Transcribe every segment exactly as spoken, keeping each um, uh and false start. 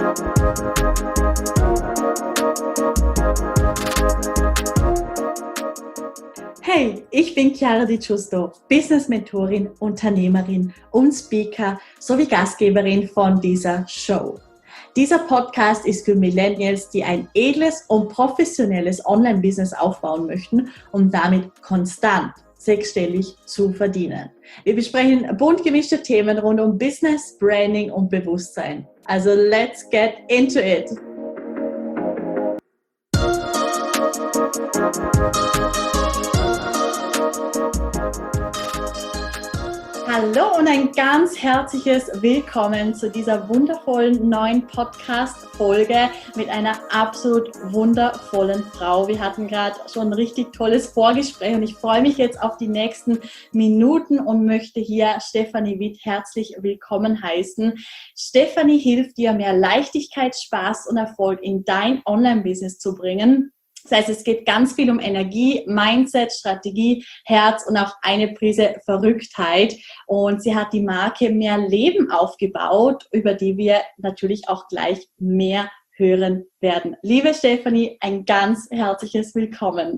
Hey, ich bin Chiara Di Giusto, Business-Mentorin, Unternehmerin und Speaker sowie Gastgeberin von dieser Show. Dieser Podcast ist für Millennials, die ein edles und professionelles Online-Business aufbauen möchten, um damit konstant sechsstellig zu verdienen. Wir besprechen bunt gemischte Themen rund um Business, Branding und Bewusstsein. Also let's get into it! Hallo und ein ganz herzliches Willkommen zu dieser wundervollen neuen Podcast-Folge mit einer absolut wundervollen Frau. Wir hatten gerade schon ein richtig tolles Vorgespräch und ich freue mich jetzt auf die nächsten Minuten und möchte hier Stefanie Witt herzlich willkommen heißen. Stefanie hilft dir, mehr Leichtigkeit, Spaß und Erfolg in dein Online-Business zu bringen. Das heißt, es geht ganz viel um Energie, Mindset, Strategie, Herz und auch eine Prise Verrücktheit. Und sie hat die Marke Mehr Leben aufgebaut, über die wir natürlich auch gleich mehr hören werden. Liebe Stefanie, ein ganz herzliches Willkommen.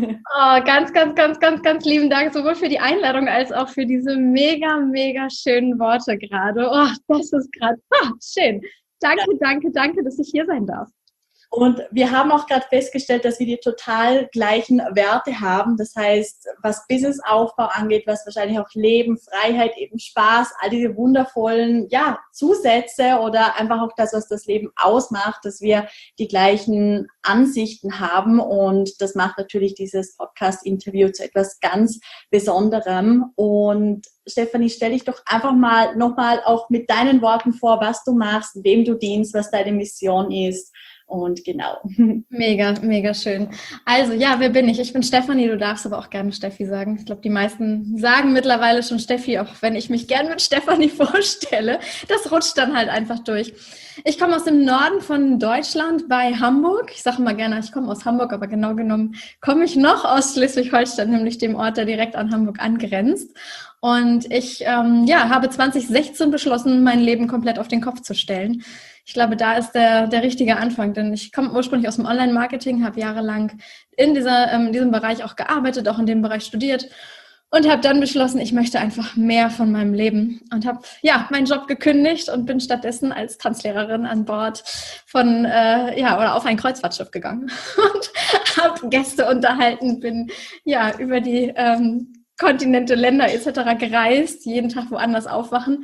Oh, ganz, ganz, ganz, ganz, ganz lieben Dank, sowohl für die Einladung als auch für diese mega, mega schönen Worte gerade. Oh, das ist gerade oh, schön. Danke, danke, danke, dass ich hier sein darf. Und wir haben auch gerade festgestellt, dass wir die total gleichen Werte haben. Das heißt, was Businessaufbau angeht, was wahrscheinlich auch Leben, Freiheit, eben Spaß, all diese wundervollen ja, Zusätze oder einfach auch das, was das Leben ausmacht, dass wir die gleichen Ansichten haben. Und das macht natürlich dieses Podcast-Interview zu etwas ganz Besonderem. Und Stefanie, stell dich doch einfach mal nochmal auch mit deinen Worten vor, was du machst, wem du dienst, was deine Mission ist. Und genau. Mega, mega schön. Also ja, wer bin ich? Ich bin Stefanie, du darfst aber auch gerne Steffi sagen. Ich glaube, die meisten sagen mittlerweile schon Steffi, auch wenn ich mich gern mit Stefanie vorstelle. Das rutscht dann halt einfach durch. Ich komme aus dem Norden von Deutschland bei Hamburg. Ich sage mal gerne, ich komme aus Hamburg, aber genau genommen komme ich noch aus Schleswig-Holstein, nämlich dem Ort, der direkt an Hamburg angrenzt. Und ich ähm, ja, habe zwanzig sechzehn beschlossen, mein Leben komplett auf den Kopf zu stellen. Ich glaube, da ist der, der richtige Anfang, denn ich komme ursprünglich aus dem Online-Marketing, habe jahrelang in dieser, ähm, diesem Bereich auch gearbeitet, auch in dem Bereich studiert und habe dann beschlossen, ich möchte einfach mehr von meinem Leben und habe ja meinen Job gekündigt und bin stattdessen als Tanzlehrerin an Bord von äh, ja oder auf ein Kreuzfahrtschiff gegangen und habe Gäste unterhalten, bin ja über die ähm, Kontinente, Länder et cetera gereist, jeden Tag woanders aufwachen.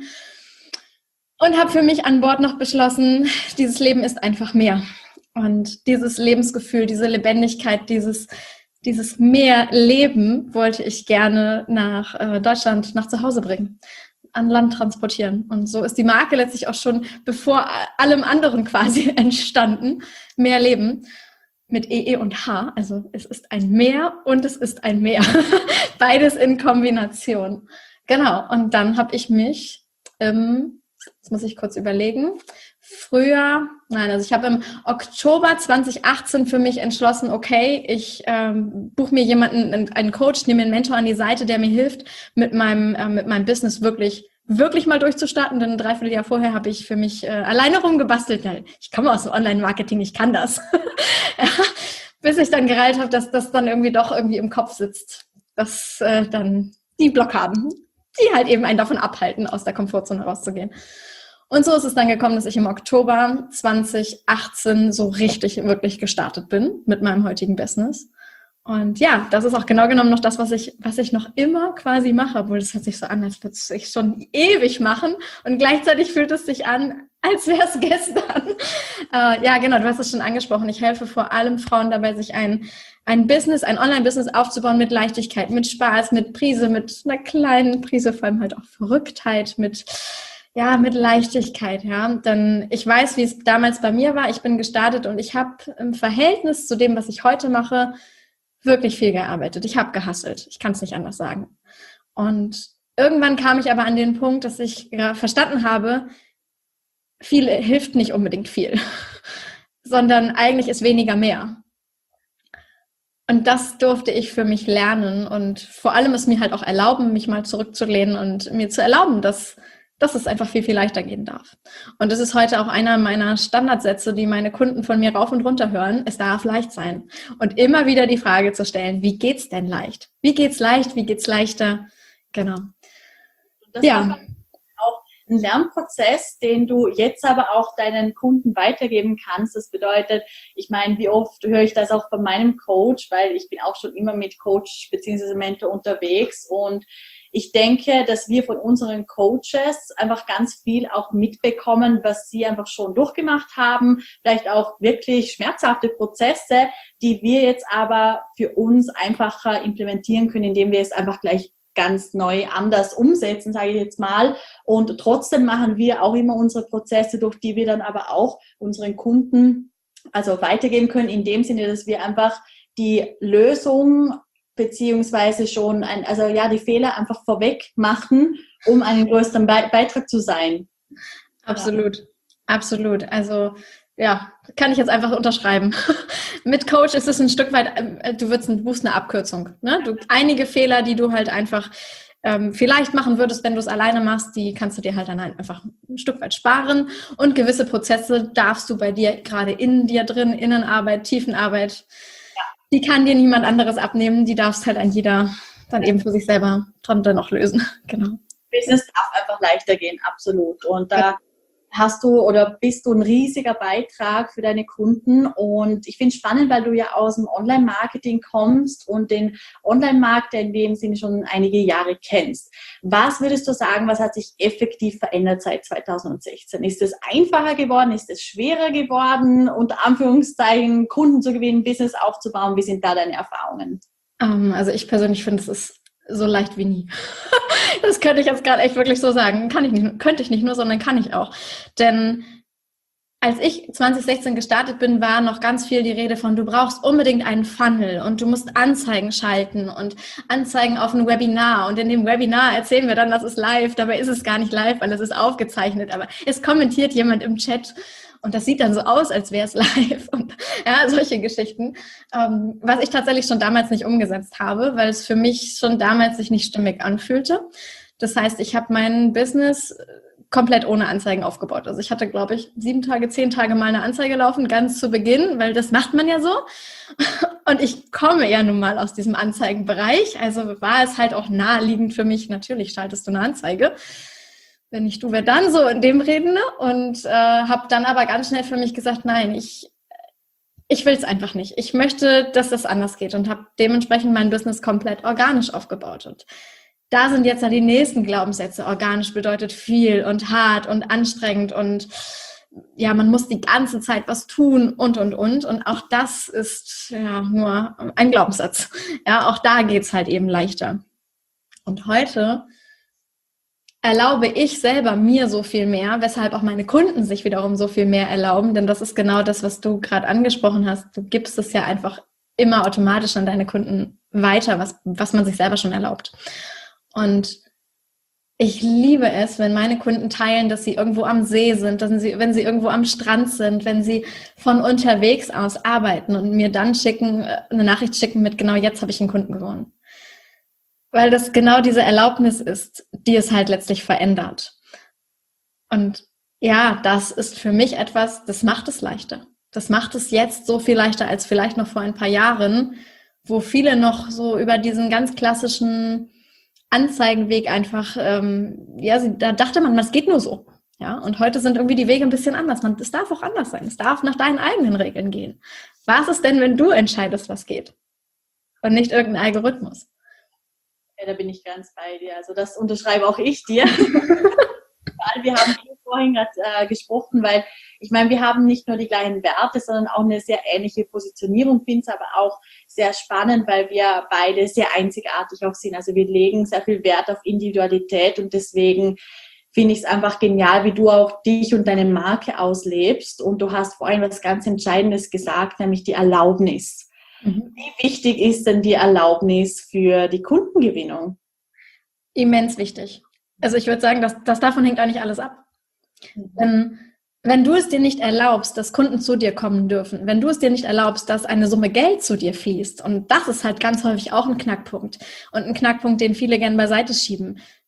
Und habe für mich an Bord noch beschlossen, dieses Leben ist einfach mehr. Und dieses Lebensgefühl, diese Lebendigkeit, dieses, dieses mehr Leben wollte ich gerne nach äh, Deutschland, nach zu Hause bringen, an Land transportieren. Und so ist die Marke letztlich auch schon bevor allem anderen quasi entstanden, mehr Leben. Mit E, E und H, also es ist ein Meer und es ist ein Meer. Beides in Kombination. Genau, und dann habe ich mich ähm, Jetzt muss ich kurz überlegen. Früher, nein, also ich habe im Oktober zwanzig achtzehn für mich entschlossen, okay, ich ähm, buche mir jemanden, einen Coach, nehme mir einen Mentor an die Seite, der mir hilft, mit meinem, äh, mit meinem Business wirklich, wirklich mal durchzustarten. Denn ein Dreivierteljahr vorher habe ich für mich äh, alleine rumgebastelt. Ja, ich komme aus dem Online-Marketing, ich kann das. Ja, bis ich dann gereilt habe, dass das dann irgendwie doch irgendwie im Kopf sitzt. Dass äh, dann die Blockaden, die halt eben einen davon abhalten, aus der Komfortzone rauszugehen. Und so ist es dann gekommen, dass ich im Oktober zwanzig achtzehn so richtig, wirklich gestartet bin mit meinem heutigen Business. Und ja, das ist auch genau genommen noch das, was ich, was ich noch immer quasi mache, obwohl das hört sich so an, als würde ich schon ewig machen und gleichzeitig fühlt es sich an, als wäre es gestern. Äh, ja, genau, du hast es schon angesprochen. Ich helfe vor allem Frauen dabei, sich ein ein Business, ein Online-Business aufzubauen mit Leichtigkeit, mit Spaß, mit Prise, mit einer kleinen Prise, vor allem halt auch Verrücktheit, mit, ja, mit Leichtigkeit, ja. Denn ich weiß, wie es damals bei mir war. Ich bin gestartet und ich habe im Verhältnis zu dem, was ich heute mache, wirklich viel gearbeitet. Ich habe gehustelt. Ich kann es nicht anders sagen. Und irgendwann kam ich aber an den Punkt, dass ich verstanden habe, viel hilft nicht unbedingt viel, sondern eigentlich ist weniger mehr. Und das durfte ich für mich lernen und vor allem es mir halt auch erlauben, mich mal zurückzulehnen und mir zu erlauben, dass dass es einfach viel, viel leichter gehen darf. Und das ist heute auch einer meiner Standardsätze, die meine Kunden von mir rauf und runter hören. Es darf leicht sein. Und immer wieder die Frage zu stellen, wie geht's denn leicht? Wie geht's leicht? Wie geht's leichter? Genau. Das ja. Auch ein Lernprozess, den du jetzt aber auch deinen Kunden weitergeben kannst. Das bedeutet, ich meine, wie oft höre ich das auch von meinem Coach, weil ich bin auch schon immer mit Coach bzw. Mentor unterwegs, und ich denke, dass wir von unseren Coaches einfach ganz viel auch mitbekommen, was sie einfach schon durchgemacht haben, vielleicht auch wirklich schmerzhafte Prozesse, die wir jetzt aber für uns einfacher implementieren können, indem wir es einfach gleich ganz neu anders umsetzen, sage ich jetzt mal. Und trotzdem machen wir auch immer unsere Prozesse, durch die wir dann aber auch unseren Kunden also weitergeben können, in dem Sinne, dass wir einfach die Lösung beziehungsweise schon ein, also ja, die Fehler einfach vorweg machen, um einen größeren Be- Beitrag zu sein. Absolut, ja. absolut. Also ja, kann ich jetzt einfach unterschreiben. Mit Coach ist es ein Stück weit, du wirst, du buchst eine Abkürzung. Ne? Du, einige Fehler, die du halt einfach ähm, vielleicht machen würdest, wenn du es alleine machst, die kannst du dir halt dann halt einfach ein Stück weit sparen. Und gewisse Prozesse darfst du bei dir gerade in dir drin, Innenarbeit, Tiefenarbeit, die kann dir niemand anderes abnehmen, die darfst halt ein jeder dann eben für sich selber dran dann auch lösen. Genau. Business darf einfach leichter gehen, absolut. Und da hast du oder bist du ein riesiger Beitrag für deine Kunden. Und ich finde es spannend, weil du ja aus dem Online-Marketing kommst und den Online-Markt in dem Sinne schon einige Jahre kennst. Was würdest du sagen, was hat sich effektiv verändert seit zweitausendsechzehn? Ist es einfacher geworden? Ist es schwerer geworden? Unter Anführungszeichen Kunden zu gewinnen, Business aufzubauen? Wie sind da deine Erfahrungen? Um, also ich persönlich finde, es ist so leicht wie nie. Das könnte ich jetzt gerade echt wirklich so sagen. Kann ich nicht, könnte ich nicht nur, sondern kann ich auch. Denn als ich zwanzig sechzehn gestartet bin, war noch ganz viel die Rede von, du brauchst unbedingt einen Funnel und du musst Anzeigen schalten und Anzeigen auf ein Webinar. Und in dem Webinar erzählen wir dann, das ist live. Dabei ist es gar nicht live, weil es ist aufgezeichnet. Aber es kommentiert jemand im Chat. Und das sieht dann so aus, als wäre es live. Und ja, solche Geschichten. Ähm, was ich tatsächlich schon damals nicht umgesetzt habe, weil es für mich schon damals sich nicht stimmig anfühlte. Das heißt, ich habe mein Business komplett ohne Anzeigen aufgebaut. Also ich hatte, glaube ich, sieben Tage, zehn Tage mal eine Anzeige laufen, ganz zu Beginn, weil das macht man ja so. Und ich komme ja nun mal aus diesem Anzeigenbereich. Also war es halt auch naheliegend für mich, natürlich schaltest du eine Anzeige. Wenn nicht du, wer dann, so in dem Reden. Und äh, habe dann aber ganz schnell für mich gesagt, nein, ich, ich will es einfach nicht. Ich möchte, dass das anders geht und habe dementsprechend mein Business komplett organisch aufgebaut. Und da sind jetzt ja die nächsten Glaubenssätze. Organisch bedeutet viel und hart und anstrengend und ja, man muss die ganze Zeit was tun und, und, und. Und auch das ist ja nur ein Glaubenssatz. Ja, auch da geht's halt eben leichter. Und heute erlaube ich selber mir so viel mehr, weshalb auch meine Kunden sich wiederum so viel mehr erlauben, denn das ist genau das, was du gerade angesprochen hast. Du gibst es ja einfach immer automatisch an deine Kunden weiter, was, was man sich selber schon erlaubt. Und ich liebe es, wenn meine Kunden teilen, dass sie irgendwo am See sind, dass sie, wenn sie irgendwo am Strand sind, wenn sie von unterwegs aus arbeiten und mir dann schicken, eine Nachricht schicken mit, genau jetzt habe ich einen Kunden gewonnen. Weil das genau diese Erlaubnis ist, die es halt letztlich verändert. Und ja, das ist für mich etwas, das macht es leichter. Das macht es jetzt so viel leichter als vielleicht noch vor ein paar Jahren, wo viele noch so über diesen ganz klassischen Anzeigenweg einfach, ähm, ja, da dachte man, das geht nur so. Ja, und heute sind irgendwie die Wege ein bisschen anders. Man, es darf auch anders sein. Es darf nach deinen eigenen Regeln gehen. Was ist denn, wenn du entscheidest, was geht? Und nicht irgendein Algorithmus? Ja, da bin ich ganz bei dir. Also das unterschreibe auch ich dir. Wir haben hier vorhin gerade äh, gesprochen, weil ich meine, wir haben nicht nur die gleichen Werte, sondern auch eine sehr ähnliche Positionierung. Ich finde es aber auch sehr spannend, weil wir beide sehr einzigartig auch sind. Also wir legen sehr viel Wert auf Individualität und deswegen finde ich es einfach genial, wie du auch dich und deine Marke auslebst. Und du hast vorhin was ganz Entscheidendes gesagt, nämlich die Erlaubnis. Mhm. Wie wichtig ist denn die Erlaubnis für die Kundengewinnung? Immens wichtig. Also ich würde sagen, dass, dass davon hängt eigentlich alles ab. Mhm. Denn wenn du es dir nicht erlaubst, dass Kunden zu dir kommen dürfen, wenn du es dir nicht erlaubst, dass eine Summe Geld zu dir fließt, und das ist halt ganz häufig auch ein Knackpunkt und ein Knackpunkt, den viele gerne beiseite schieben.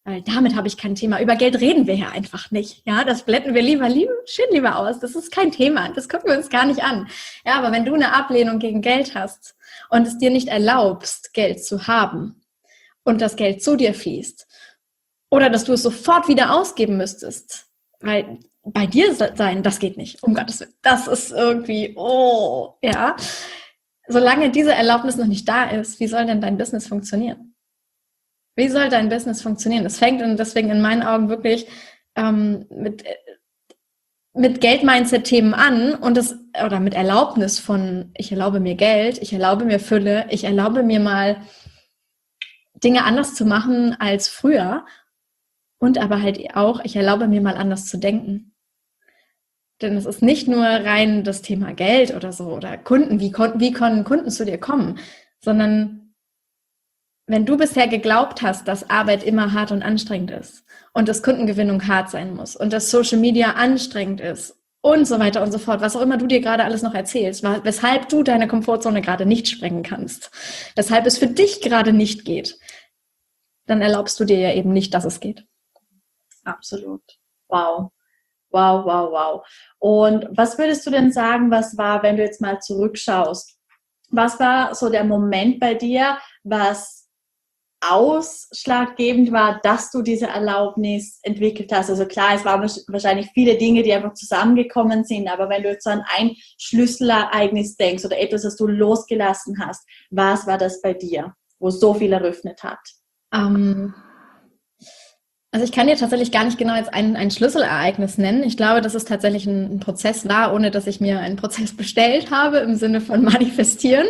Weil damit habe ich kein Thema. Über Geld reden wir ja einfach nicht. Ja, das blenden wir lieber, lieber schön lieber aus. Das ist kein Thema. Das gucken wir uns gar nicht an. Ja, aber wenn du eine Ablehnung gegen Geld hast und es dir nicht erlaubst, Geld zu haben und das Geld zu dir fließt oder dass du es sofort wieder ausgeben müsstest, weil bei dir sein, das geht nicht. Um Gottes Willen. Das ist irgendwie, oh, ja. Solange diese Erlaubnis noch nicht da ist, wie soll denn dein Business funktionieren? Wie soll dein Business funktionieren? Es fängt in, deswegen in meinen Augen wirklich ähm, mit, mit Geld-Mindset-Themen an und das, oder mit Erlaubnis von, ich erlaube mir Geld, ich erlaube mir Fülle, ich erlaube mir mal Dinge anders zu machen als früher und aber halt auch, ich erlaube mir mal anders zu denken. Denn es ist nicht nur rein das Thema Geld oder so oder Kunden, wie, wie können Kunden zu dir kommen, sondern wenn du bisher geglaubt hast, dass Arbeit immer hart und anstrengend ist und dass Kundengewinnung hart sein muss und dass Social Media anstrengend ist und so weiter und so fort, was auch immer du dir gerade alles noch erzählst, weshalb du deine Komfortzone gerade nicht sprengen kannst, weshalb es für dich gerade nicht geht, dann erlaubst du dir ja eben nicht, dass es geht. Absolut. Wow. Wow, wow, wow. Und was würdest du denn sagen, was war, wenn du jetzt mal zurückschaust, was war so der Moment bei dir, was ausschlaggebend war, dass du diese Erlaubnis entwickelt hast? Also klar, es waren wahrscheinlich viele Dinge, die einfach zusammengekommen sind, aber wenn du jetzt an ein Schlüsselereignis denkst oder etwas, das du losgelassen hast, was war das bei dir, wo so viel eröffnet hat? Ähm, also ich kann dir tatsächlich gar nicht genau jetzt ein, ein Schlüsselereignis nennen. Ich glaube, dass es tatsächlich ein, ein Prozess war, ohne dass ich mir einen Prozess bestellt habe, im Sinne von manifestieren.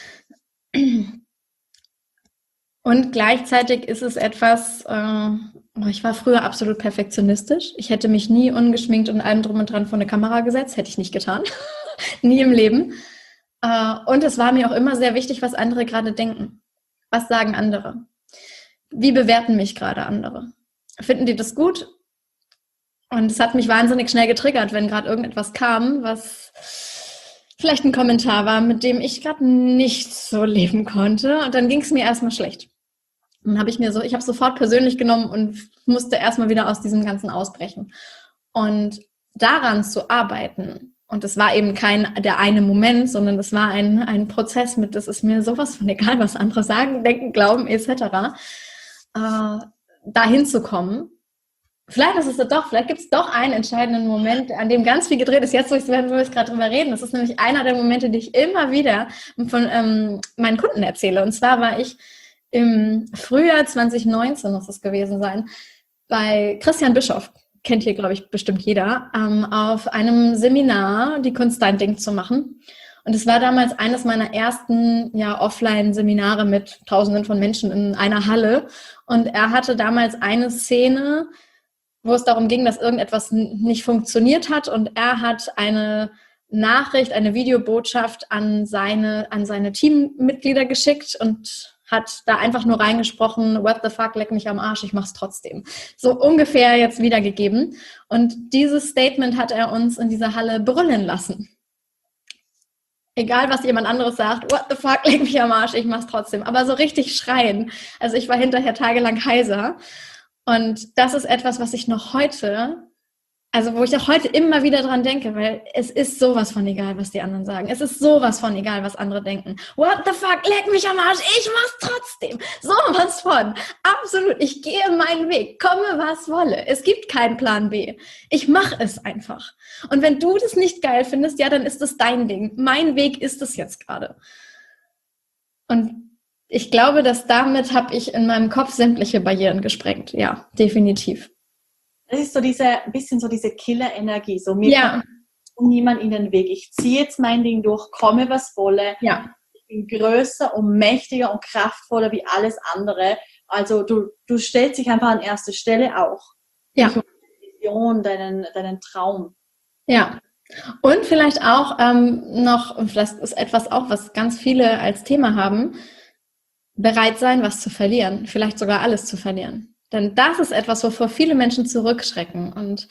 Und gleichzeitig ist es etwas, äh, ich war früher absolut perfektionistisch. Ich hätte mich nie ungeschminkt und allem drum und dran vor eine Kamera gesetzt, hätte ich nicht getan. Nie im Leben. Äh, und es war mir auch immer sehr wichtig, was andere gerade denken. Was sagen andere? Wie bewerten mich gerade andere? Finden die das gut? Und es hat mich wahnsinnig schnell getriggert, wenn gerade irgendetwas kam, was vielleicht ein Kommentar war, mit dem ich gerade nicht so leben konnte. Und dann ging es mir erstmal schlecht. Dann habe ich mir so, ich habe sofort persönlich genommen und musste erstmal wieder aus diesem Ganzen ausbrechen. Und daran zu arbeiten, und es war eben kein der eine Moment, sondern es war ein, ein Prozess mit, das ist mir sowas von egal, was andere sagen, denken, glauben, et cetera, äh, dahin zu kommen. Vielleicht ist es doch, vielleicht gibt es doch einen entscheidenden Moment, an dem ganz viel gedreht ist. Jetzt, wo wir gerade drüber reden, das ist nämlich einer der Momente, die ich immer wieder von ähm, meinen Kunden erzähle. Und zwar war ich im Frühjahr zwanzig neunzehn, muss es gewesen sein, bei Christian Bischoff, kennt hier, glaube ich, bestimmt jeder, ähm, auf einem Seminar die Kunst, dein Ding zu machen. Und es war damals eines meiner ersten ja, Offline-Seminare mit Tausenden von Menschen in einer Halle. Und er hatte damals eine Szene, wo es darum ging, dass irgendetwas nicht funktioniert hat. Und er hat eine Nachricht, eine Videobotschaft an seine, an seine Teammitglieder geschickt und hat da einfach nur reingesprochen, what the fuck, leck mich am Arsch, ich mach's trotzdem. So ungefähr jetzt wiedergegeben. Und dieses Statement hat er uns in dieser Halle brüllen lassen. Egal, was jemand anderes sagt, what the fuck, leck mich am Arsch, ich mach's trotzdem. Aber so richtig schreien. Also ich war hinterher tagelang heiser. Und das ist etwas, was ich noch heute, also wo ich auch heute immer wieder dran denke, weil es ist sowas von egal, was die anderen sagen. Es ist sowas von egal, was andere denken. What the fuck, leck mich am Arsch, ich mach's trotzdem. Sowas von. Absolut, ich gehe meinen Weg, komme was wolle. Es gibt keinen Plan B. Ich mache es einfach. Und wenn du das nicht geil findest, ja, dann ist das dein Ding. Mein Weg ist es jetzt gerade. Und ich glaube, dass damit habe ich in meinem Kopf sämtliche Barrieren gesprengt. Ja, definitiv. Das ist so diese, ein bisschen so diese Killer-Energie. So, mir ja. kommt niemand in den Weg. Ich ziehe jetzt mein Ding durch, komme was wolle. Ja. Ich bin größer und mächtiger und kraftvoller wie alles andere. Also du, du stellst dich einfach an erste Stelle auch. Ja. Deine Vision, deinen, deinen Traum. Ja. Und vielleicht auch ähm, noch, und vielleicht ist etwas auch, was ganz viele als Thema haben, bereit sein, was zu verlieren. Vielleicht sogar alles zu verlieren. Denn das ist etwas, wovor viele Menschen zurückschrecken. Und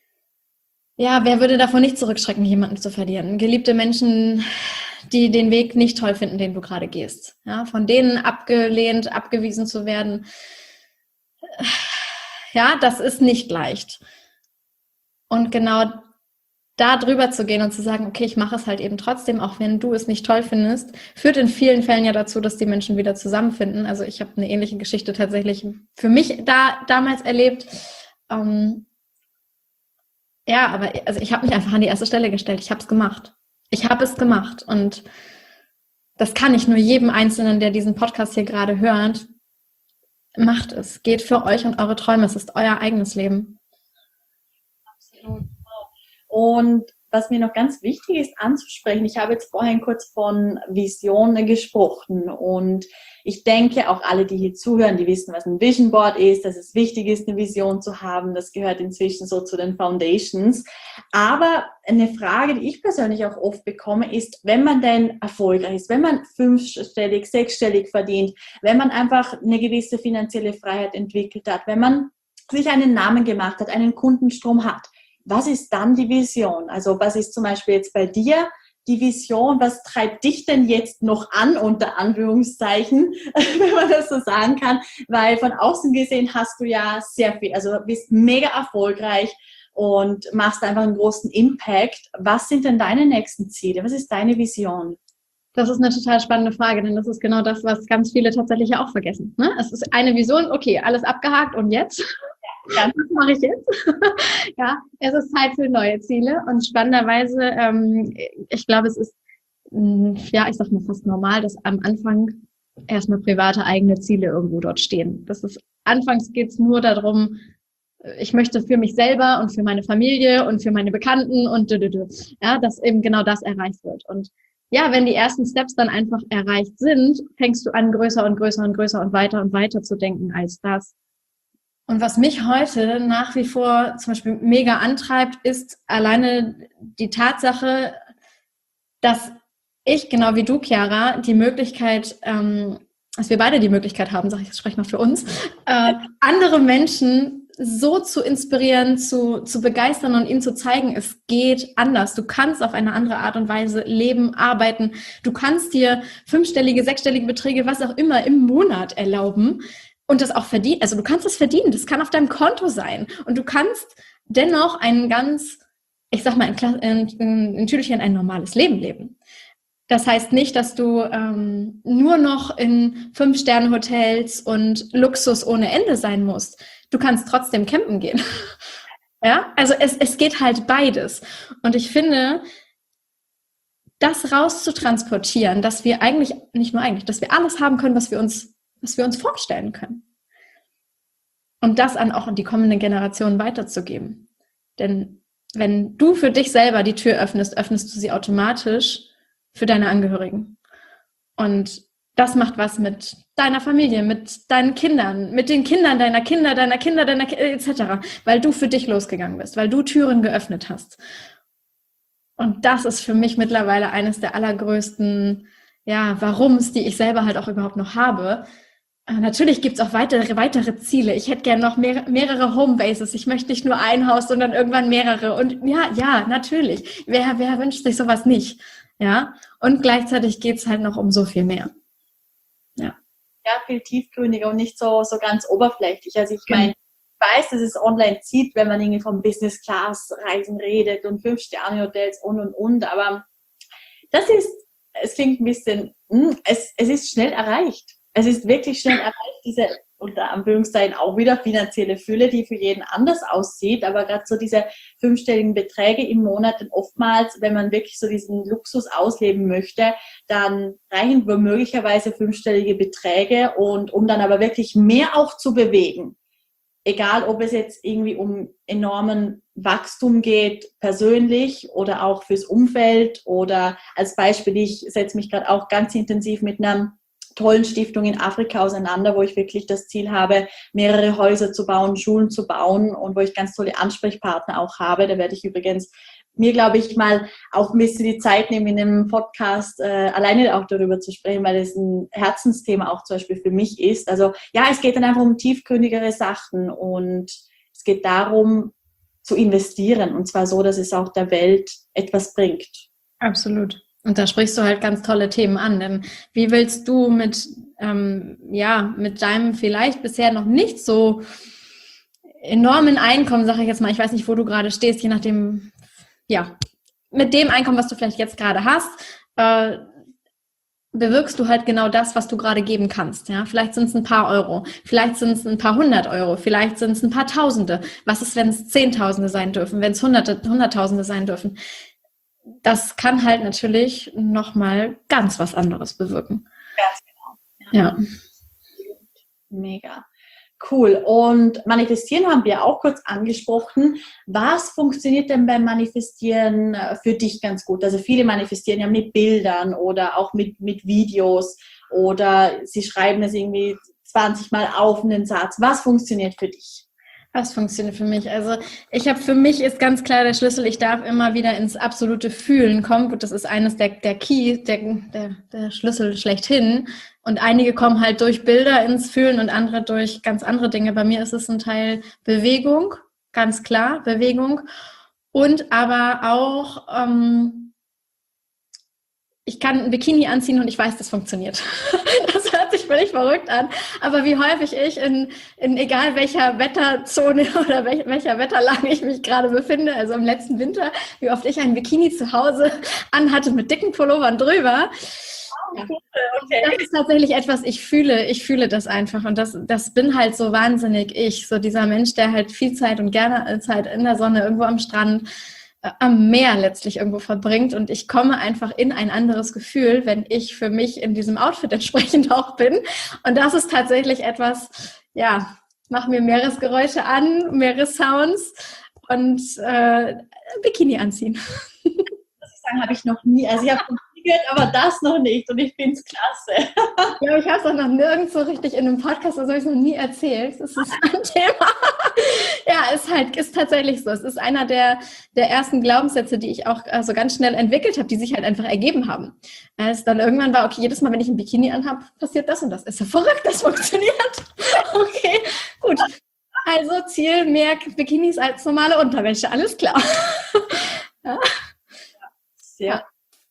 ja, wer würde davor nicht zurückschrecken, jemanden zu verlieren? Geliebte Menschen, die den Weg nicht toll finden, den du gerade gehst. Ja, von denen abgelehnt, abgewiesen zu werden. Ja, das ist nicht leicht. Und genau da drüber zu gehen und zu sagen, okay, ich mache es halt eben trotzdem, auch wenn du es nicht toll findest, führt in vielen Fällen ja dazu, dass die Menschen wieder zusammenfinden. Also ich habe eine ähnliche Geschichte tatsächlich für mich da damals erlebt. Ähm, ja, aber also ich habe mich einfach an die erste Stelle gestellt. Ich habe es gemacht. Ich habe es gemacht. Und das kann ich nur jedem Einzelnen, der diesen Podcast hier gerade hört, macht es. Geht für euch und eure Träume. Es ist euer eigenes Leben. Absolut. Und was mir noch ganz wichtig ist anzusprechen, ich habe jetzt vorhin kurz von Visionen gesprochen und ich denke, auch alle, die hier zuhören, die wissen, was ein Vision Board ist, dass es wichtig ist, eine Vision zu haben. Das gehört inzwischen so zu den Foundations. Aber eine Frage, die ich persönlich auch oft bekomme, ist, wenn man denn erfolgreich ist, wenn man fünfstellig, sechsstellig verdient, wenn man einfach eine gewisse finanzielle Freiheit entwickelt hat, wenn man sich einen Namen gemacht hat, einen Kundenstrom hat, was ist dann die Vision? Also was ist zum Beispiel jetzt bei dir die Vision? Was treibt dich denn jetzt noch an, unter Anführungszeichen, wenn man das so sagen kann? Weil von außen gesehen hast du ja sehr viel, also bist mega erfolgreich und machst einfach einen großen Impact. Was sind denn deine nächsten Ziele? Was ist deine Vision? Das ist eine total spannende Frage, denn das ist genau das, was ganz viele tatsächlich ja auch vergessen. Ne? Es ist eine Vision, okay, alles abgehakt und jetzt? Ja, was mache ich jetzt? Ja, es ist Zeit für neue Ziele und spannenderweise, ähm, ich glaube, es ist, mh, ja, ich sag mal fast normal, dass am Anfang erstmal private eigene Ziele irgendwo dort stehen. Das ist, anfangs geht's nur darum, ich möchte für mich selber und für meine Familie und für meine Bekannten und ja, dass eben genau das erreicht wird. Und ja, wenn die ersten Steps dann einfach erreicht sind, fängst du an, größer und größer und größer und weiter und weiter zu denken als das. Und was mich heute nach wie vor zum Beispiel mega antreibt, ist alleine die Tatsache, dass ich, genau wie du, Chiara, die Möglichkeit, ähm, dass wir beide die Möglichkeit haben, sag ich, das spreche ich mal für uns, äh, andere Menschen so zu inspirieren, zu, zu begeistern und ihnen zu zeigen, es geht anders. Du kannst auf eine andere Art und Weise leben, arbeiten. Du kannst dir fünfstellige, sechsstellige Beträge, was auch immer, im Monat erlauben. Und das auch verdienen, also du kannst es verdienen, das kann auf deinem Konto sein. Und du kannst dennoch ein ganz, ich sag mal, in, in, in Tüdelchen ein normales Leben leben. Das heißt nicht, dass du ähm, nur noch in Fünf-Sterne-Hotels und Luxus ohne Ende sein musst. Du kannst trotzdem campen gehen. Ja, also es, es geht halt beides. Und ich finde, das rauszutransportieren, dass wir eigentlich, nicht nur eigentlich, dass wir alles haben können, was wir uns was wir uns vorstellen können. Und das an auch an die kommenden Generationen weiterzugeben. Denn wenn du für dich selber die Tür öffnest, öffnest du sie automatisch für deine Angehörigen. Und das macht was mit deiner Familie, mit deinen Kindern, mit den Kindern deiner Kinder, deiner Kinder, deiner Kinder, et cetera. Weil du für dich losgegangen bist, weil du Türen geöffnet hast. Und das ist für mich mittlerweile eines der allergrößten, ja, Warums, die ich selber halt auch überhaupt noch habe. Natürlich gibt es auch weitere, weitere Ziele. Ich hätte gerne noch mehr, mehrere Homebases. Ich möchte nicht nur ein Haus, sondern irgendwann mehrere. Und ja, ja, natürlich. Wer, wer wünscht sich sowas nicht? Ja. Und gleichzeitig geht es halt noch um so viel mehr. Ja. Ja, viel tiefgründiger und nicht so, so ganz oberflächlich. Also ich meine, ich weiß, dass es online zieht, wenn man irgendwie vom Business-Class-Reisen redet und Fünf-Sterne-Hotels und, und, und. Aber das ist, es klingt ein bisschen, mh, es, es ist schnell erreicht. Es ist wirklich schnell erreicht, diese unter Anführungszeichen auch wieder finanzielle Fülle, die für jeden anders aussieht, aber gerade so diese fünfstelligen Beträge im Monat, denn oftmals, wenn man wirklich so diesen Luxus ausleben möchte, dann reichen möglicherweise fünfstellige Beträge und um dann aber wirklich mehr auch zu bewegen, egal ob es jetzt irgendwie um enormen Wachstum geht, persönlich oder auch fürs Umfeld oder als Beispiel, ich setze mich gerade auch ganz intensiv mit einer tollen Stiftung in Afrika auseinander, wo ich wirklich das Ziel habe, mehrere Häuser zu bauen, Schulen zu bauen und wo ich ganz tolle Ansprechpartner auch habe. Da werde ich übrigens mir, glaube ich, mal auch ein bisschen die Zeit nehmen, in einem Podcast äh, alleine auch darüber zu sprechen, weil das ein Herzensthema auch zum Beispiel für mich ist. Also ja, es geht dann einfach um tiefgründigere Sachen und es geht darum, zu investieren und zwar so, dass es auch der Welt etwas bringt. Absolut. Und da sprichst du halt ganz tolle Themen an, denn wie willst du mit, ähm, ja, mit deinem vielleicht bisher noch nicht so enormen Einkommen, sage ich jetzt mal, ich weiß nicht, wo du gerade stehst, je nachdem, ja, mit dem Einkommen, was du vielleicht jetzt gerade hast, äh, bewirkst du halt genau das, was du gerade geben kannst. Ja? Vielleicht sind es ein paar Euro, vielleicht sind es ein paar hundert Euro, vielleicht sind es ein paar Tausende. Was ist, wenn es Zehntausende sein dürfen, wenn es Hunderte, Hunderttausende sein dürfen? Das kann halt natürlich nochmal ganz was anderes bewirken. Ganz genau. Ja. Ja. Mega. Cool. Und Manifestieren haben wir auch kurz angesprochen. Was funktioniert denn beim Manifestieren für dich ganz gut? Also viele manifestieren ja mit Bildern oder auch mit, mit Videos oder sie schreiben es irgendwie zwanzig Mal auf einen Satz. Was funktioniert für dich? Was funktioniert für mich? Also ich habe für mich ist ganz klar der Schlüssel, ich darf immer wieder ins absolute Fühlen kommen. Gut, das ist eines der, der Key, der, der, der Schlüssel schlechthin. Und einige kommen halt durch Bilder ins Fühlen und andere durch ganz andere Dinge. Bei mir ist es ein Teil Bewegung, ganz klar, Bewegung. Und aber auch, ähm, ich kann ein Bikini anziehen und ich weiß, das funktioniert. Das hört sich völlig verrückt an. Aber wie häufig ich in, in egal welcher Wetterzone oder welch, welcher Wetterlage ich mich gerade befinde, also im letzten Winter, wie oft ich ein Bikini zu Hause anhatte mit dicken Pullovern drüber. Ja. Okay. Das ist tatsächlich etwas, ich fühle, ich fühle das einfach. Und das, das bin halt so wahnsinnig ich. So dieser Mensch, der halt viel Zeit und gerne Zeit in der Sonne, irgendwo am Strand, am Meer letztlich irgendwo verbringt und ich komme einfach in ein anderes Gefühl, wenn ich für mich in diesem Outfit entsprechend auch bin. Und das ist tatsächlich etwas, ja, mach mir Meeresgeräusche an, Meeressounds und äh, Bikini anziehen. Das ich sagen, habe ich noch nie, also ich habe gehört, aber das noch nicht und ich finde es klasse. Ja, ich habe es auch noch nirgends so richtig in einem Podcast, also habe ich es noch nie erzählt. Das ist ein Thema. Ja, ist halt, ist tatsächlich so. Es ist einer der, der ersten Glaubenssätze, die ich auch so also ganz schnell entwickelt habe, die sich halt einfach ergeben haben. Als dann irgendwann war, okay, jedes Mal, wenn ich ein Bikini anhabe, passiert das und das. Ist ja verrückt, das funktioniert. Okay, gut. Also Ziel, mehr Bikinis als normale Unterwäsche, alles klar. Ja. Sehr ja.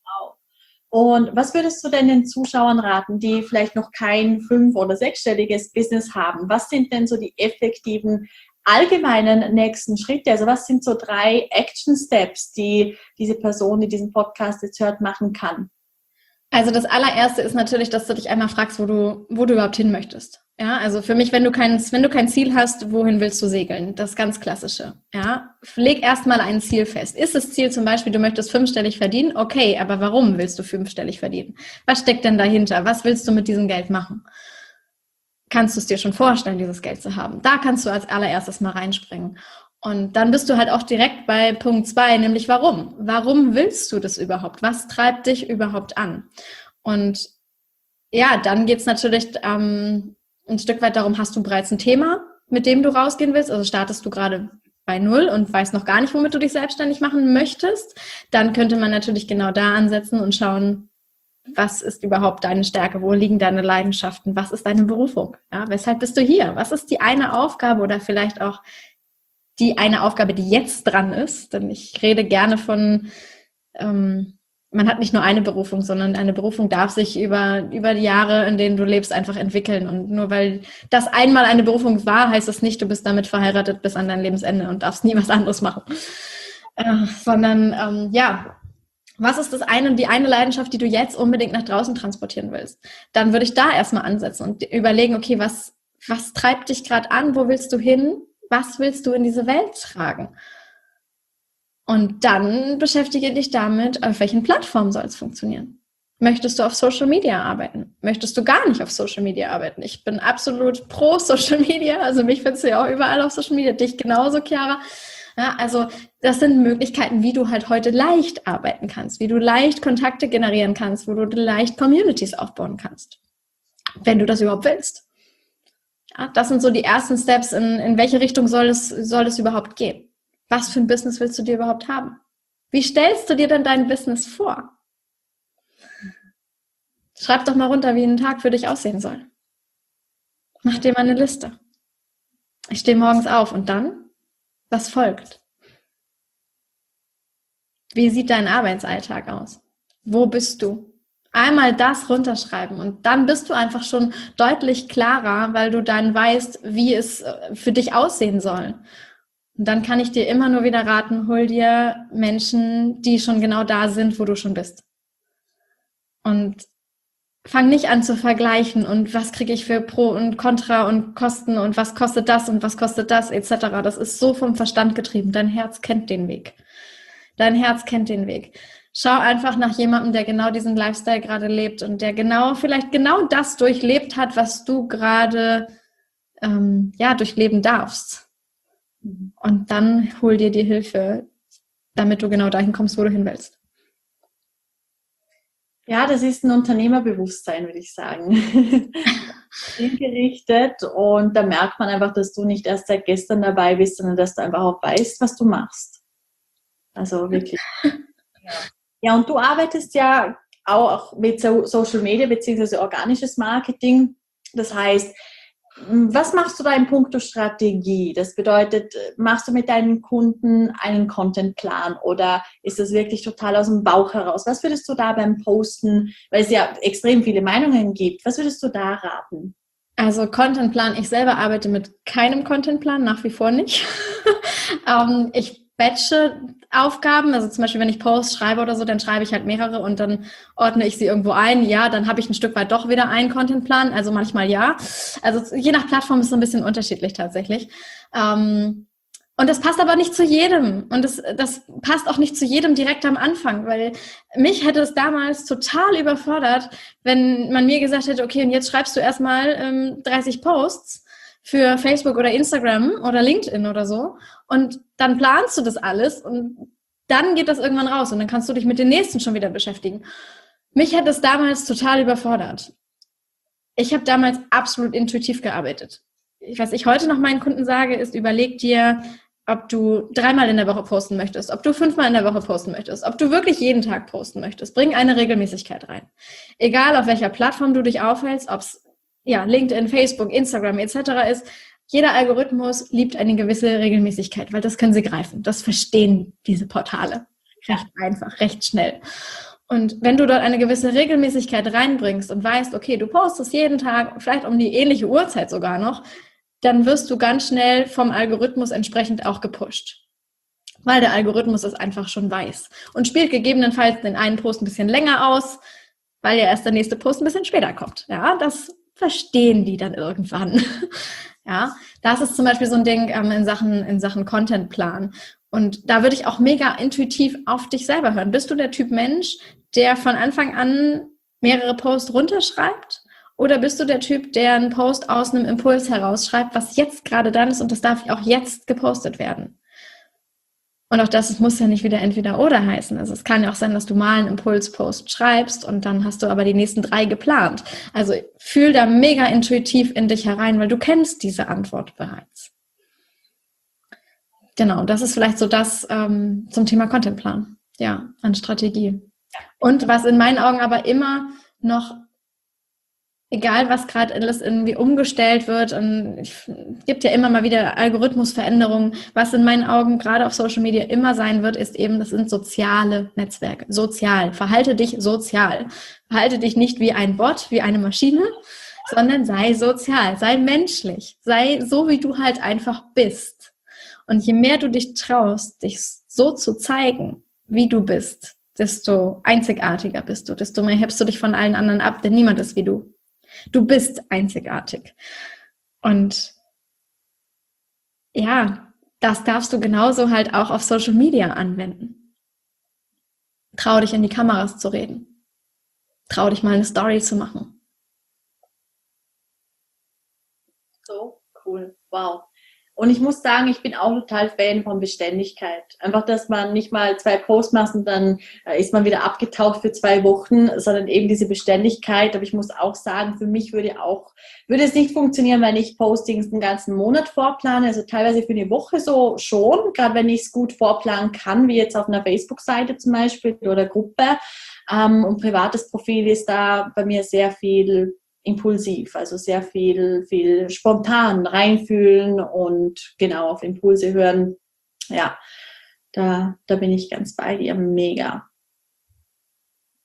Und was würdest du denn den Zuschauern raten, die vielleicht noch kein fünf- oder sechsstelliges Business haben? Was sind denn so die effektiven allgemeinen nächsten Schritte? Also was sind so drei Action Steps, die diese Person, die diesen Podcast jetzt hört, machen kann? Also das allererste ist natürlich, dass du dich einmal fragst, wo du, wo du überhaupt hin möchtest. Ja, also für mich, wenn du kein, wenn du kein Ziel hast, wohin willst du segeln? Das ganz Klassische. Ja, leg erstmal ein Ziel fest. Ist das Ziel zum Beispiel, du möchtest fünfstellig verdienen? Okay, aber warum willst du fünfstellig verdienen? Was steckt denn dahinter? Was willst du mit diesem Geld machen? Kannst du es dir schon vorstellen, dieses Geld zu haben? Da kannst du als allererstes mal reinspringen. Und dann bist du halt auch direkt bei Punkt zwei, nämlich warum? Warum willst du das überhaupt? Was treibt dich überhaupt an? Und ja, dann geht's natürlich ähm, ein Stück weit darum, hast du bereits ein Thema, mit dem du rausgehen willst? Also startest du gerade bei Null und weißt noch gar nicht, womit du dich selbstständig machen möchtest? Dann könnte man natürlich genau da ansetzen und schauen, was ist überhaupt deine Stärke? Wo liegen deine Leidenschaften? Was ist deine Berufung? Ja, weshalb bist du hier? Was ist die eine Aufgabe oder vielleicht auch die eine Aufgabe, die jetzt dran ist? Denn ich rede gerne von, ähm, man hat nicht nur eine Berufung, sondern eine Berufung darf sich über, über die Jahre, in denen du lebst, einfach entwickeln. Und nur weil das einmal eine Berufung war, heißt das nicht, du bist damit verheiratet bis an dein Lebensende und darfst nie was anderes machen. Äh, sondern, ähm, ja, was ist das eine, die eine Leidenschaft, die du jetzt unbedingt nach draußen transportieren willst? Dann würde ich da erstmal ansetzen und überlegen, okay, was, was treibt dich gerade an? Wo willst du hin? Was willst du in diese Welt tragen? Und dann beschäftige dich damit, auf welchen Plattformen soll es funktionieren. Möchtest du auf Social Media arbeiten? Möchtest du gar nicht auf Social Media arbeiten? Ich bin absolut pro Social Media, also mich findest du ja auch überall auf Social Media, dich genauso, Chiara. Ja, also das sind Möglichkeiten, wie du halt heute leicht arbeiten kannst, wie du leicht Kontakte generieren kannst, wo du leicht Communities aufbauen kannst, wenn du das überhaupt willst. Ja, das sind so die ersten Steps, in, in welche Richtung soll es, soll es überhaupt gehen? Was für ein Business willst du dir überhaupt haben? Wie stellst du dir denn dein Business vor? Schreib doch mal runter, wie ein Tag für dich aussehen soll. Mach dir mal eine Liste. Ich stehe morgens auf und dann, was folgt? Wie sieht dein Arbeitsalltag aus? Wo bist du? Einmal das runterschreiben und dann bist du einfach schon deutlich klarer, weil du dann weißt, wie es für dich aussehen soll. Und dann kann ich dir immer nur wieder raten, hol dir Menschen, die schon genau da sind, wo du schon bist. Und fang nicht an zu vergleichen und was kriege ich für Pro und Contra und Kosten und was kostet das und was kostet das et cetera. Das ist so vom Verstand getrieben. Dein Herz kennt den Weg. Dein Herz kennt den Weg. Schau einfach nach jemandem, der genau diesen Lifestyle gerade lebt und der genau, vielleicht genau das durchlebt hat, was du gerade ähm, ja, durchleben darfst. Und dann hol dir die Hilfe, damit du genau dahin kommst, wo du hin willst. Ja, das ist ein Unternehmerbewusstsein, würde ich sagen. Zielgerichtet, und da merkt man einfach, dass du nicht erst seit gestern dabei bist, sondern dass du einfach auch weißt, was du machst. Also wirklich. Ja, ja, und du arbeitest ja auch mit Social Media bzw. organisches Marketing. Das heißt, was machst du da in puncto Strategie? Das bedeutet, machst du mit deinen Kunden einen Contentplan oder ist das wirklich total aus dem Bauch heraus? Was würdest du da beim Posten, weil es ja extrem viele Meinungen gibt, was würdest du da raten? Also Contentplan, ich selber arbeite mit keinem Contentplan, nach wie vor nicht. ähm, ich batche Aufgaben, also zum Beispiel, wenn ich Posts schreibe oder so, dann schreibe ich halt mehrere und dann ordne ich sie irgendwo ein. Ja, dann habe ich ein Stück weit doch wieder einen Contentplan, also manchmal ja. Also je nach Plattform ist es so ein bisschen unterschiedlich tatsächlich. Ähm, und das passt aber nicht zu jedem. Und das, das passt auch nicht zu jedem direkt am Anfang, weil mich hätte es damals total überfordert, wenn man mir gesagt hätte, okay, und jetzt schreibst du erstmal ähm, dreißig Posts für Facebook oder Instagram oder LinkedIn oder so und dann planst du das alles und dann geht das irgendwann raus und dann kannst du dich mit den nächsten schon wieder beschäftigen. Mich hat es damals total überfordert. Ich habe damals absolut intuitiv gearbeitet. Was ich heute noch meinen Kunden sage, ist, überleg dir, ob du dreimal in der Woche posten möchtest, ob du fünfmal in der Woche posten möchtest, ob du wirklich jeden Tag posten möchtest. Bring eine Regelmäßigkeit rein. Egal, auf welcher Plattform du dich aufhältst, ob es ja, LinkedIn, Facebook, Instagram et cetera ist, jeder Algorithmus liebt eine gewisse Regelmäßigkeit, weil das können sie greifen. Das verstehen diese Portale recht einfach, recht schnell. Und wenn du dort eine gewisse Regelmäßigkeit reinbringst und weißt, okay, du postest jeden Tag, vielleicht um die ähnliche Uhrzeit sogar noch, dann wirst du ganz schnell vom Algorithmus entsprechend auch gepusht. Weil der Algorithmus es einfach schon weiß und spielt gegebenenfalls den einen Post ein bisschen länger aus, weil ja erst der nächste Post ein bisschen später kommt. Ja, das verstehen die dann irgendwann. Ja, das ist zum Beispiel so ein Ding ähm, in Sachen, in Sachen Contentplan. Und da würde ich auch mega intuitiv auf dich selber hören. Bist du der Typ Mensch, der von Anfang an mehrere Posts runterschreibt? Oder bist du der Typ, der einen Post aus einem Impuls herausschreibt, was jetzt gerade dran ist und das darf auch jetzt gepostet werden? Und auch das, es muss ja nicht wieder entweder oder heißen. Also es kann ja auch sein, dass du mal einen Impulspost schreibst und dann hast du aber die nächsten drei geplant. Also fühl da mega intuitiv in dich herein, weil du kennst diese Antwort bereits. Genau, das ist vielleicht so das ähm, zum Thema Contentplan. Ja, an Strategie. Und was in meinen Augen aber immer noch, egal was gerade alles irgendwie umgestellt wird, und es gibt ja immer mal wieder Algorithmusveränderungen, was in meinen Augen gerade auf Social Media immer sein wird, ist eben, das sind soziale Netzwerke. Sozial. Verhalte dich sozial. Verhalte dich nicht wie ein Bot, wie eine Maschine, sondern sei sozial, sei menschlich, sei so, wie du halt einfach bist. Und je mehr du dich traust, dich so zu zeigen, wie du bist, desto einzigartiger bist du, desto mehr hebst du dich von allen anderen ab, denn niemand ist wie du. Du bist einzigartig. Und ja, das darfst du genauso halt auch auf Social Media anwenden. Trau dich in die Kameras zu reden. Trau dich mal eine Story zu machen. So cool, wow. Und ich muss sagen, ich bin auch total Fan von Beständigkeit. Einfach, dass man nicht mal zwei Posts macht und dann ist man wieder abgetaucht für zwei Wochen, sondern eben diese Beständigkeit. Aber ich muss auch sagen, für mich würde auch, würde es nicht funktionieren, wenn ich Postings den ganzen Monat vorplane. Also teilweise für eine Woche so schon, gerade wenn ich es gut vorplanen kann, wie jetzt auf einer Facebook-Seite zum Beispiel oder Gruppe. Und privates Profil ist da bei mir sehr viel impulsiv, also sehr viel, viel spontan reinfühlen und genau auf Impulse hören. Ja, da, da bin ich ganz bei dir, mega.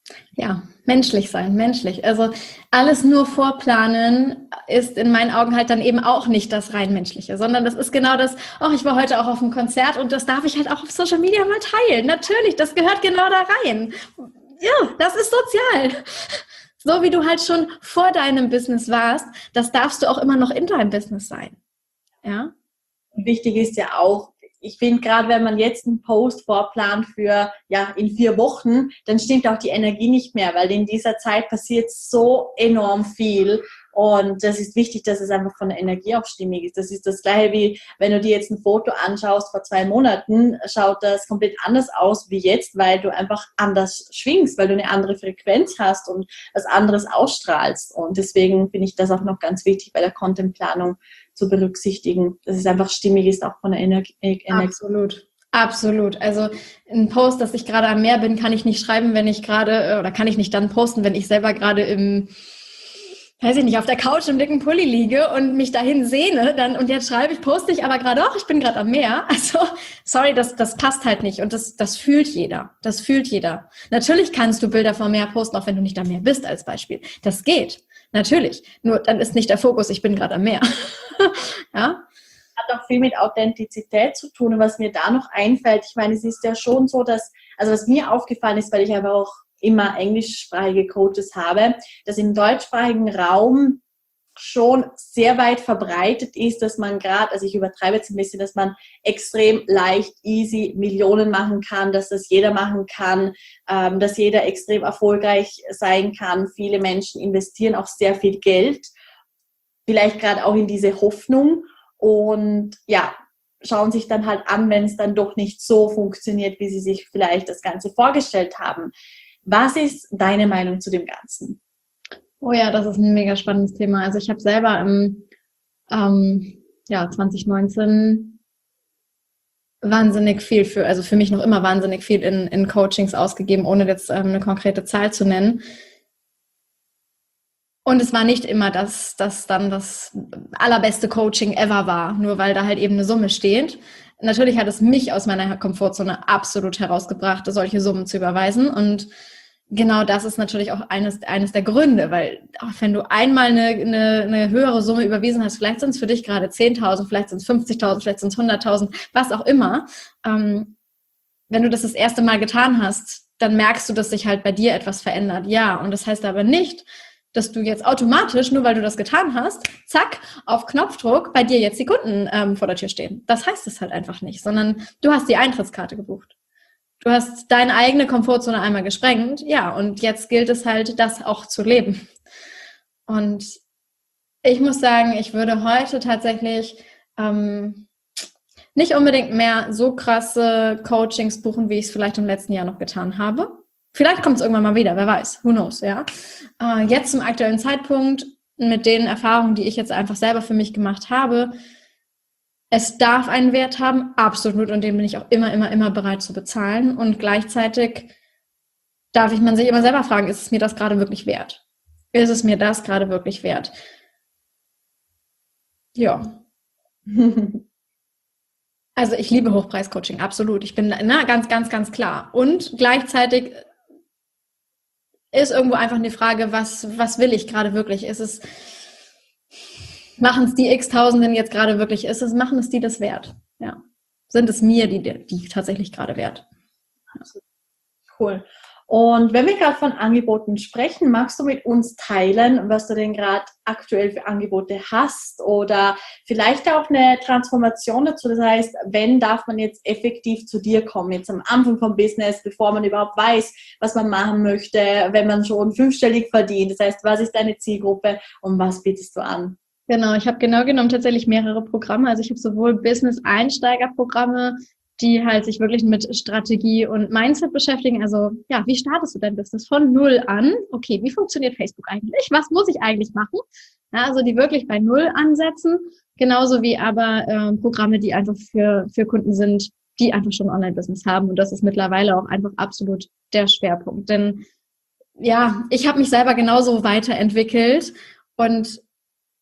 Ja, menschlich sein, menschlich. Also alles nur vorplanen ist in meinen Augen halt dann eben auch nicht das rein menschliche, sondern das ist genau das, oh, ich war heute auch auf einem Konzert und das darf ich halt auch auf Social Media mal teilen. Natürlich, das gehört genau da rein. Ja, das ist sozial. So wie du halt schon vor deinem Business warst, das darfst du auch immer noch in deinem Business sein. Ja. Wichtig ist ja auch, ich finde, gerade wenn man jetzt einen Post vorplant für, ja, in vier Wochen, dann stimmt auch die Energie nicht mehr, weil in dieser Zeit passiert so enorm viel. Und das ist wichtig, dass es einfach von der Energie auch stimmig ist. Das ist das Gleiche wie, wenn du dir jetzt ein Foto anschaust vor zwei Monaten, schaut das komplett anders aus wie jetzt, weil du einfach anders schwingst, weil du eine andere Frequenz hast und was anderes ausstrahlst. Und deswegen finde ich das auch noch ganz wichtig bei der Contentplanung zu berücksichtigen, dass es einfach stimmig ist, auch von der Energie. Absolut. Absolut. Also ein Post, dass ich gerade am Meer bin, kann ich nicht schreiben, wenn ich gerade, oder kann ich nicht dann posten, wenn ich selber gerade im, weiß ich nicht, auf der Couch im dicken Pulli liege und mich dahin sehne, dann, und jetzt schreibe ich, poste ich aber gerade auch, ich bin gerade am Meer. Also, sorry, das, das passt halt nicht. Und das, das fühlt jeder. Das fühlt jeder. Natürlich kannst du Bilder vom Meer posten, auch wenn du nicht am Meer bist, als Beispiel. Das geht. Natürlich. Nur dann ist nicht der Fokus, ich bin gerade am Meer. Ja. Hat auch viel mit Authentizität zu tun. Und was mir da noch einfällt, ich meine, es ist ja schon so, dass, also was mir aufgefallen ist, weil ich einfach auch immer englischsprachige Coaches habe, dass im deutschsprachigen Raum schon sehr weit verbreitet ist, dass man gerade, also ich übertreibe jetzt ein bisschen, dass man extrem leicht, easy Millionen machen kann, dass das jeder machen kann, ähm, dass jeder extrem erfolgreich sein kann. Viele Menschen investieren auch sehr viel Geld, vielleicht gerade auch in diese Hoffnung und ja, schauen sich dann halt an, wenn es dann doch nicht so funktioniert, wie sie sich vielleicht das Ganze vorgestellt haben. Was ist deine Meinung zu dem Ganzen? Oh ja, das ist ein mega spannendes Thema. Also ich habe selber im ähm, ja, zwanzig neunzehn wahnsinnig viel für, also für mich noch immer wahnsinnig viel in, in Coachings ausgegeben, ohne jetzt ähm, eine konkrete Zahl zu nennen. Und es war nicht immer das, das dann das allerbeste Coaching ever war, nur weil da halt eben eine Summe steht. Natürlich hat es mich aus meiner Komfortzone absolut herausgebracht, solche Summen zu überweisen. Und genau das ist natürlich auch eines, eines der Gründe, weil auch wenn du einmal eine, eine, eine höhere Summe überwiesen hast, vielleicht sind es für dich gerade zehntausend, vielleicht sind es fünfzigtausend, vielleicht sind es hunderttausend, was auch immer. Ähm, wenn du das das erste Mal getan hast, dann merkst du, dass sich halt bei dir etwas verändert. Ja, und das heißt aber nicht, dass du jetzt automatisch, nur weil du das getan hast, zack, auf Knopfdruck bei dir jetzt die Kunden ähm, vor der Tür stehen. Das heißt es halt einfach nicht, sondern du hast die Eintrittskarte gebucht. Du hast deine eigene Komfortzone einmal gesprengt, ja, und jetzt gilt es halt, das auch zu leben. Und ich muss sagen, ich würde heute tatsächlich ähm, nicht unbedingt mehr so krasse Coachings buchen, wie ich es vielleicht im letzten Jahr noch getan habe. Vielleicht kommt es irgendwann mal wieder, wer weiß, who knows, ja. Äh, jetzt zum aktuellen Zeitpunkt, mit den Erfahrungen, die ich jetzt einfach selber für mich gemacht habe, es darf einen Wert haben, absolut, und den bin ich auch immer, immer, immer bereit zu bezahlen. Und gleichzeitig darf ich man sich immer selber fragen, ist es mir das gerade wirklich wert? Ist es mir das gerade wirklich wert? Ja. Also ich liebe Hochpreis-Coaching, absolut. Ich bin na, ganz, ganz, ganz klar. Und gleichzeitig ist irgendwo einfach eine Frage, was, was will ich gerade wirklich? Ist es, machen es die x-Tausenden jetzt gerade wirklich? Ist es, machen es die das wert? Ja. Sind es mir die, die tatsächlich gerade wert? Ja. Cool. Und wenn wir gerade von Angeboten sprechen, magst du mit uns teilen, was du denn gerade aktuell für Angebote hast oder vielleicht auch eine Transformation dazu? Das heißt, wenn darf man jetzt effektiv zu dir kommen, jetzt am Anfang vom Business, bevor man überhaupt weiß, was man machen möchte, wenn man schon fünfstellig verdient. Das heißt, was ist deine Zielgruppe und was bietest du an? Genau, ich habe genau genommen tatsächlich mehrere Programme. Also ich habe sowohl Business-Einsteiger-Programme, die halt sich wirklich mit Strategie und Mindset beschäftigen. Also ja, wie startest du dein Business von null an? Okay, wie funktioniert Facebook eigentlich? Was muss ich eigentlich machen? Ja, also die wirklich bei null ansetzen, genauso wie aber äh, Programme, die einfach für für Kunden sind, die einfach schon ein Online-Business haben. Und das ist mittlerweile auch einfach absolut der Schwerpunkt. Denn ja, ich habe mich selber genauso weiterentwickelt und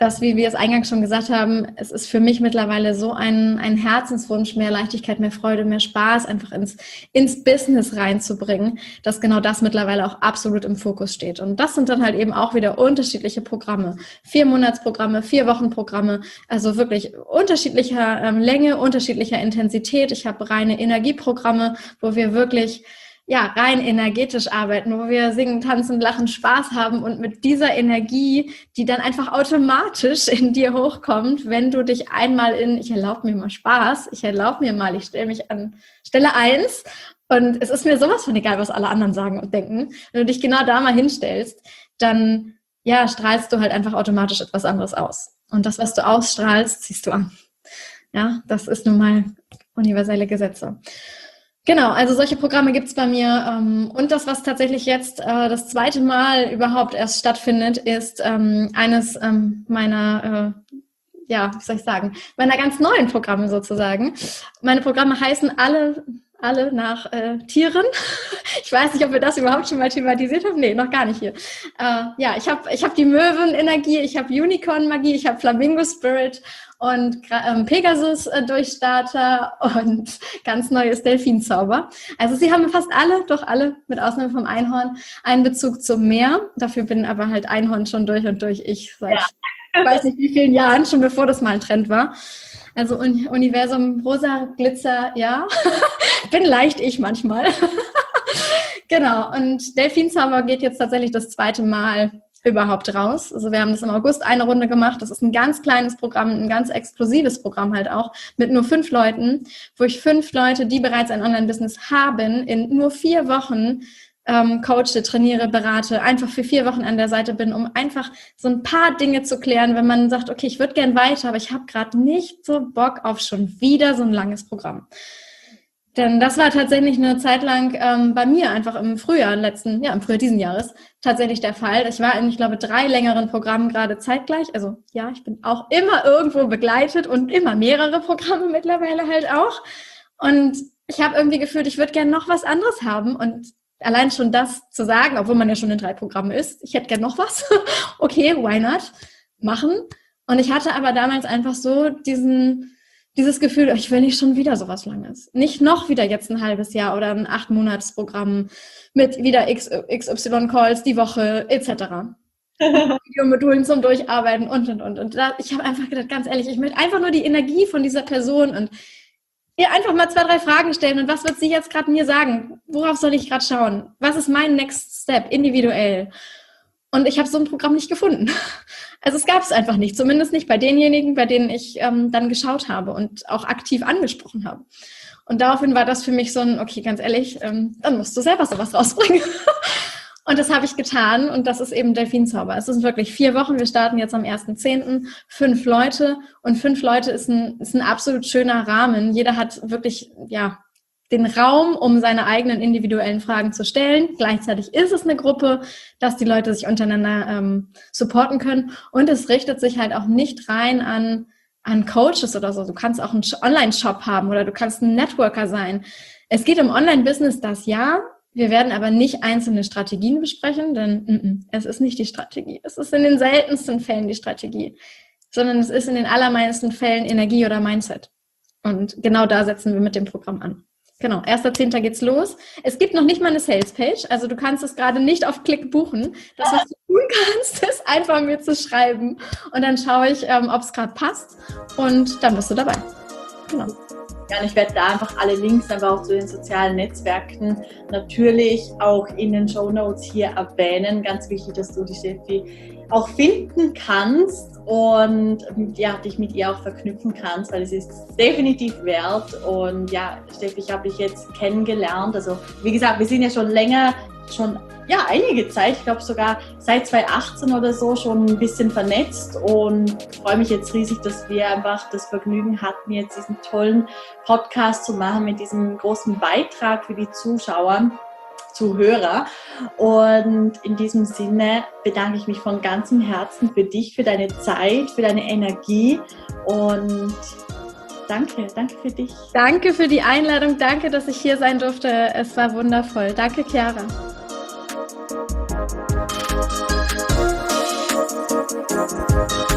dass, wie wir es eingangs schon gesagt haben, es ist für mich mittlerweile so ein, ein Herzenswunsch, mehr Leichtigkeit, mehr Freude, mehr Spaß einfach ins, ins Business reinzubringen, dass genau das mittlerweile auch absolut im Fokus steht. Und das sind dann halt eben auch wieder unterschiedliche Programme. Vier Monatsprogramme, vier Wochenprogramme, also wirklich unterschiedlicher ähm, Länge, unterschiedlicher Intensität. Ich habe reine Energieprogramme, wo wir wirklich ja, rein energetisch arbeiten, wo wir singen, tanzen, lachen, Spaß haben und mit dieser Energie, die dann einfach automatisch in dir hochkommt, wenn du dich einmal in, ich erlaube mir mal Spaß, ich erlaube mir mal, ich stelle mich an Stelle eins und es ist mir sowas von egal, was alle anderen sagen und denken. Wenn du dich genau da mal hinstellst, dann ja, strahlst du halt einfach automatisch etwas anderes aus. Und das, was du ausstrahlst, ziehst du an. Ja, das ist nun mal universelle Gesetze. Genau, also solche Programme gibt's bei mir. Ähm, und das, was tatsächlich jetzt äh, das zweite Mal überhaupt erst stattfindet, ist ähm, eines ähm, meiner, äh, ja, wie soll ich sagen, meiner ganz neuen Programme sozusagen. Meine Programme heißen alle, alle nach äh, Tieren. Ich weiß nicht, ob wir das überhaupt schon mal thematisiert haben. Nee, noch gar nicht hier. Äh, ja, ich habe ich hab die Möwenenergie, ich habe Unicorn-Magie, ich habe Flamingo-Spirit und ähm, Pegasus-Durchstarter und ganz neues Delfinzauber. Also sie haben fast alle, doch alle, mit Ausnahme vom Einhorn, einen Bezug zum Meer. Dafür bin aber halt Einhorn schon durch und durch ich seit ja. ich weiß nicht wie vielen Jahren, schon bevor das mal ein Trend war. Also Un- Universum, rosa, Glitzer, ja. Bin leicht ich manchmal. Genau, und Delfinzauber geht jetzt tatsächlich das zweite Mal überhaupt raus. Also wir haben das im August eine Runde gemacht. Das ist ein ganz kleines Programm, ein ganz exklusives Programm halt auch, mit nur fünf Leuten, wo ich fünf Leute, die bereits ein Online-Business haben, in nur vier Wochen ähm, coache, trainiere, berate, einfach für vier Wochen an der Seite bin, um einfach so ein paar Dinge zu klären, wenn man sagt, okay, ich würde gern weiter, aber ich habe gerade nicht so Bock auf schon wieder so ein langes Programm. Denn das war tatsächlich eine Zeit lang ähm, bei mir einfach im Frühjahr letzten, ja im Frühjahr diesen Jahres tatsächlich der Fall. Ich war in, ich glaube, drei längeren Programmen gerade zeitgleich. Also ja, ich bin auch immer irgendwo begleitet und immer mehrere Programme mittlerweile halt auch. Und ich habe irgendwie gefühlt, ich würde gerne noch was anderes haben. Und allein schon das zu sagen, obwohl man ja schon in drei Programmen ist, ich hätte gerne noch was. Okay, why not? Machen. Und ich hatte aber damals einfach so diesen... Dieses Gefühl, ich will nicht schon wieder sowas Langes. Nicht noch wieder jetzt ein halbes Jahr oder ein acht-Monats-Programm mit wieder X Y-Calls die Woche et cetera. Videomodulen zum Durcharbeiten und, und, und. Und da, ich habe einfach gedacht, ganz ehrlich, ich möchte einfach nur die Energie von dieser Person und ihr einfach mal zwei, drei Fragen stellen. Und was wird sie jetzt gerade mir sagen? Worauf soll ich gerade schauen? Was ist mein Next Step individuell? Und ich habe so ein Programm nicht gefunden. Also es gab es einfach nicht, zumindest nicht bei denjenigen, bei denen ich ähm, dann geschaut habe und auch aktiv angesprochen habe. Und daraufhin war das für mich so ein, okay, ganz ehrlich, ähm, dann musst du selber sowas rausbringen. Und das habe ich getan und das ist eben Delfinzauber. Es sind wirklich vier Wochen, wir starten jetzt am ersten zehnten fünf Leute und fünf Leute ist ein, ist ein absolut schöner Rahmen. Jeder hat wirklich, ja, den Raum, um seine eigenen individuellen Fragen zu stellen. Gleichzeitig ist es eine Gruppe, dass die Leute sich untereinander ähm, supporten können. Und es richtet sich halt auch nicht rein an, an Coaches oder so. Du kannst auch einen Online-Shop haben oder du kannst ein Networker sein. Es geht um Online-Business, das ja. Wir werden aber nicht einzelne Strategien besprechen, denn m-m, es ist nicht die Strategie. Es ist in den seltensten Fällen die Strategie, sondern es ist in den allermeisten Fällen Energie oder Mindset. Und genau da setzen wir mit dem Programm an. Genau, erster zehnter geht's los. Es gibt noch nicht mal eine Salespage, also du kannst es gerade nicht auf Klick buchen. Das, was du tun kannst, ist einfach mir zu schreiben und dann schaue ich, ähm, ob es gerade passt und dann bist du dabei. Genau. Ja, und ich werde da einfach alle Links einfach auch zu den sozialen Netzwerken natürlich auch in den Shownotes hier erwähnen. Ganz wichtig, dass du die Steffi auch finden kannst und ja, dich mit ihr auch verknüpfen kannst, weil es ist definitiv wert. Und ja, Steffi, ich habe dich jetzt kennengelernt. Also wie gesagt, wir sind ja schon länger, schon ja einige Zeit, ich glaube sogar seit zwanzig achtzehn oder so schon ein bisschen vernetzt und freue mich jetzt riesig, dass wir einfach das Vergnügen hatten, jetzt diesen tollen Podcast zu machen mit diesem großen Beitrag für die Zuschauer, Zuhörer. Und in diesem Sinne bedanke ich mich von ganzem Herzen für dich, für deine Zeit, für deine Energie und danke, danke für dich. Danke für die Einladung, danke, dass ich hier sein durfte. Es war wundervoll. Danke, Chiara. Thank you.